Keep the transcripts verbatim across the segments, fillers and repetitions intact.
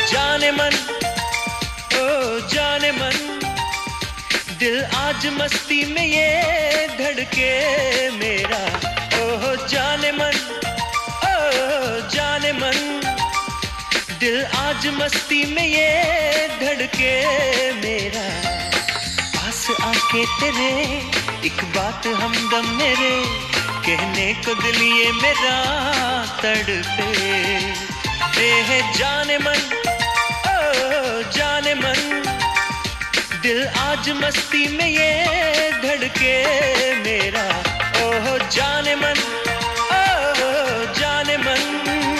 जाने मन, ओ जाने मन, दिल आज मस्ती में ये धड़के मेरा। ओ जाने मन, ओ जाने मन, दिल आज मस्ती में ये धड़के मेरा। पास आके तेरे एक बात हमदम मेरे, कहने को दिल ये मेरा तड़पे। ए जाने मन, ओ जाने मन, दिल आज मस्ती में ये धड़के मेरा। ओह जाने मन, ओ जाने मन।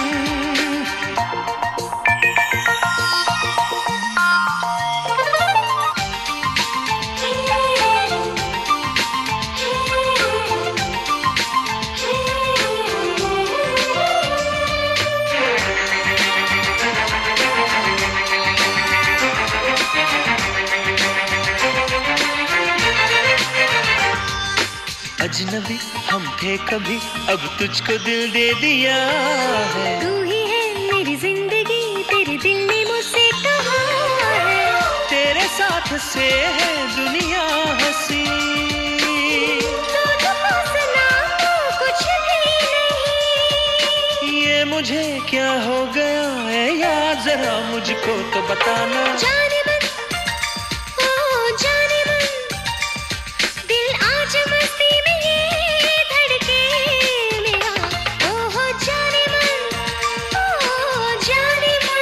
अजनबी हम थे कभी, अब तुझको दिल दे दिया है। तू ही है मेरी जिंदगी, तेरे दिल ने मुझसे कहा है। तेरे साथ से है दुनिया हंसी, तू तो फैसला तो कुछ भी नहीं। ये मुझे क्या हो गया है यार, जरा मुझको तो बताना। जाने मन, ओ जाने मन, दिल आज मस्ती में ये धड़के मेरा। ओह जाने मन, ओ जाने मन।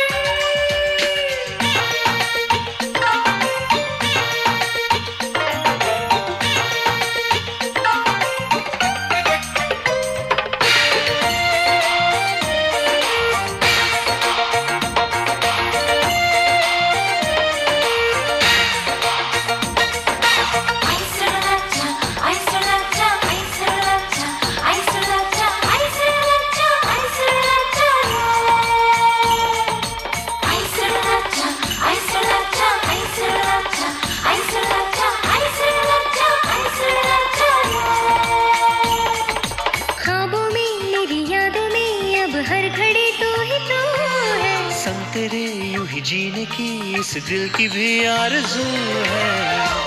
हर घड़ी तू ही तू है, संग तेरे यूं ही जीने की इस दिल की भी आरज़ू है।